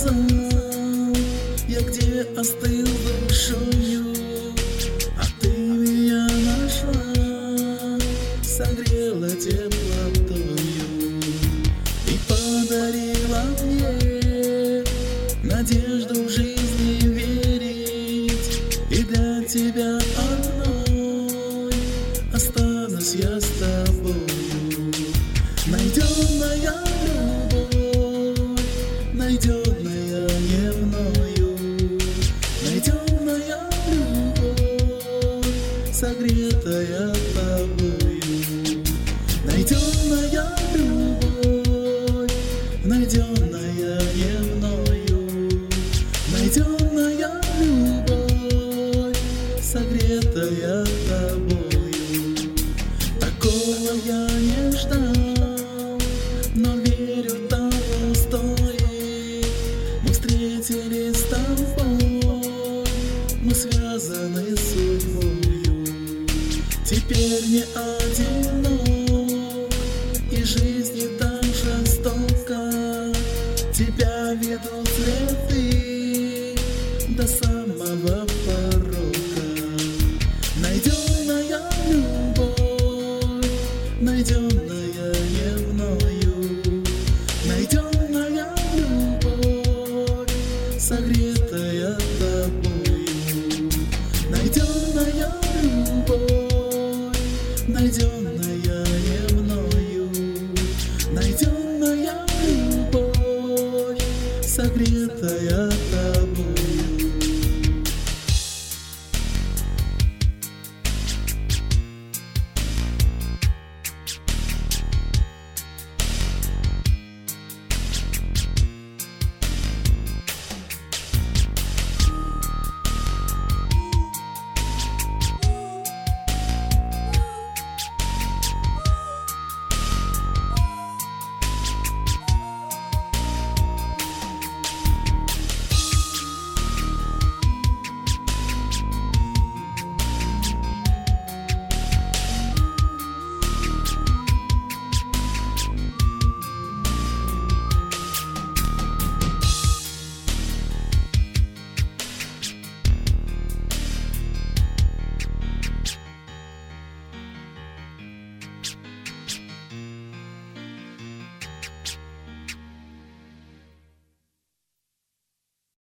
сказал, я где остыл душою, а ты меня нашла, согрела теплотою и подарила мне надежду в жизни верить, и для тебя одной останусь я с тобою. Найденная любовь, найденная не мною, найденная любовь, согретая тобою. Найденная любовь, найденная не мною, найденная любовь, согретая тобою. Такого я не ждал, но верю, того стоит. Мы встретились с тобой, мы связаны судьбою. Теперь не одинок, и жизнь не так жестока. Тебя ведут следы до самого